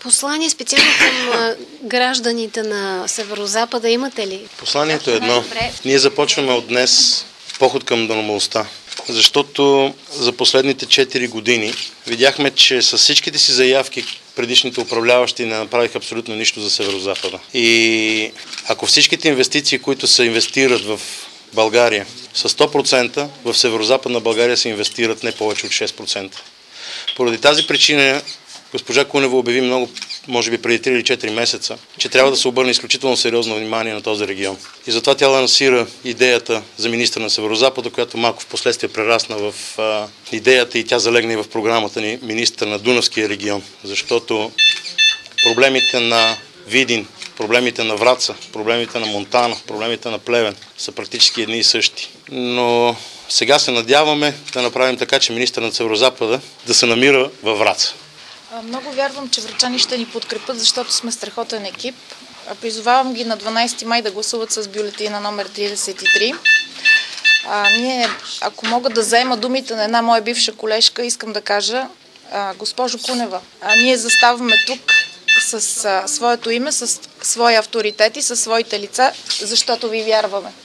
Послание специално към гражданите на Северозапада имате ли? Посланието е едно. Ние започваме от днес поход към нормалността. Защото за последните 4 години видяхме, че с всичките си заявки предишните управляващи не направиха абсолютно нищо за Северозапада. И ако всичките инвестиции, които се инвестират в България, са 100%, в Северозападна България се инвестират не повече от 6%. Поради тази причина госпожа Кунева обяви много, може би преди 3 или 4 месеца, че трябва да се обърне изключително сериозно внимание на този регион. И затова тя лансира идеята за министър на Северозапада, която малко в последствие прерасна в идеята и тя залегна и в програмата ни министър на Дунавския регион. Защото проблемите на Видин, проблемите на Враца, проблемите на Монтана, проблемите на Плевен са практически едни и същи. Но сега се надяваме да направим така, че министър на Северозапада да се намира във Враца. Много вярвам, че врачани ще ни подкрепят, защото сме страхотен екип. Призовавам ги на 12 май да гласуват с бюлетина номер 33. Ние, ако мога да заема думите на една моя бивша колежка, искам да кажа, госпожо Кунева, ние заставаме тук с своето име, с своя авторитет и със своите лица, защото ви вярваме.